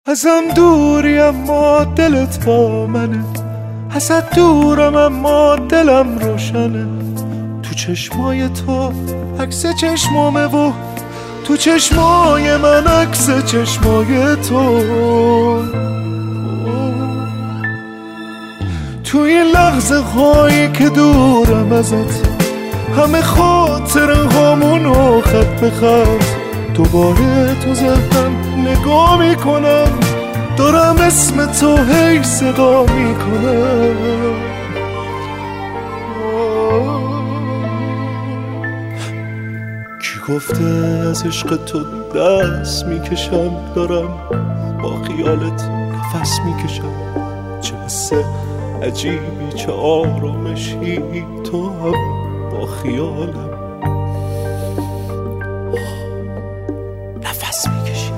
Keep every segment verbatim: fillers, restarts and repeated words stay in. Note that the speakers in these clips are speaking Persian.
ازم دوری اما دلت با منه، ازت دورم اما دلم روشنه. تو چشمای تو عکس چشمامه و تو چشمای من عکس چشمای تو. تو این لحظه هایی که دورم ازت، همه خاطر هامونو خط به خط دوباره تو ذهنم نگاه میکنم، دارم اسم تو هی صدا میکنم. کی گفته از عشق تو دست میکشم، دارم با خیالت نفس میکشم. چه حس عجیبی، چه آرامشی، تو هم با خیالم نفس میکشی.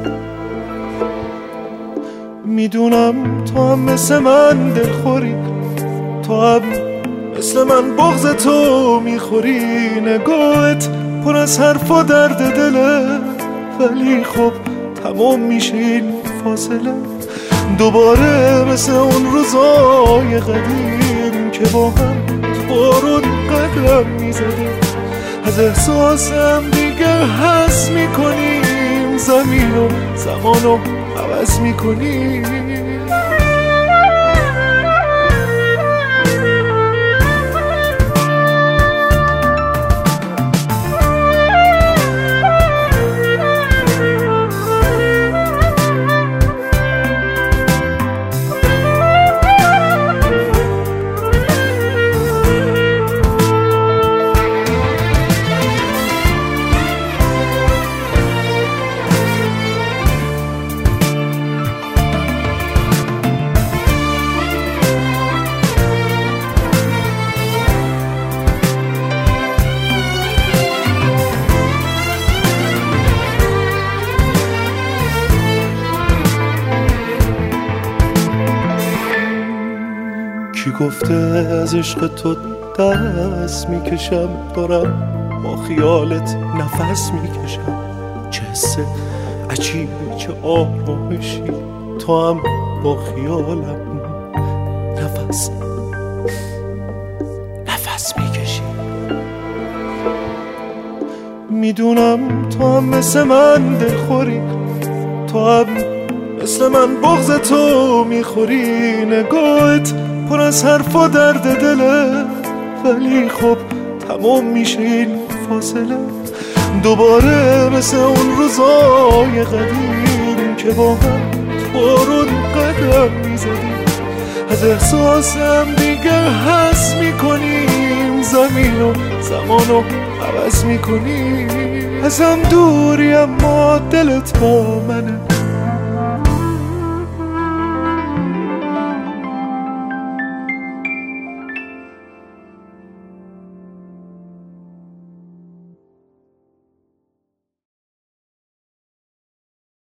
میدونم تو هم مثل من دلخوری، تو هم مثل من بغض تو میخوری. نگاهت پر از حرف و درد دله، ولی خب تمام میشه این فاصله. دوباره مثل اون روزای قدیم که با هم بارون قدم میزدیم. از احساسم دیگه حس میکنیم، زمین و زمانو عوض میکنیم. کی گفته از عشق تو دست میکشم، دارم با خیالت نفس میکشم. چه حس عجیبی، چه آرامشی، تو هم با خیالم نفس نفس میکشی. میدونم تو هم مثل من دلخوری، تو هم مثل من بغض تو میخوری. نگاهت پر از حرف و درد دله، ولی خب تمام میشه این فاصله. دوباره مثل اون روزای قدیم که با هم بارون قدم میزدیم. از احساسم دیگه حس میکنیم، زمین و زمانو عوض میکنیم. ازم دوری اما دلت با منه،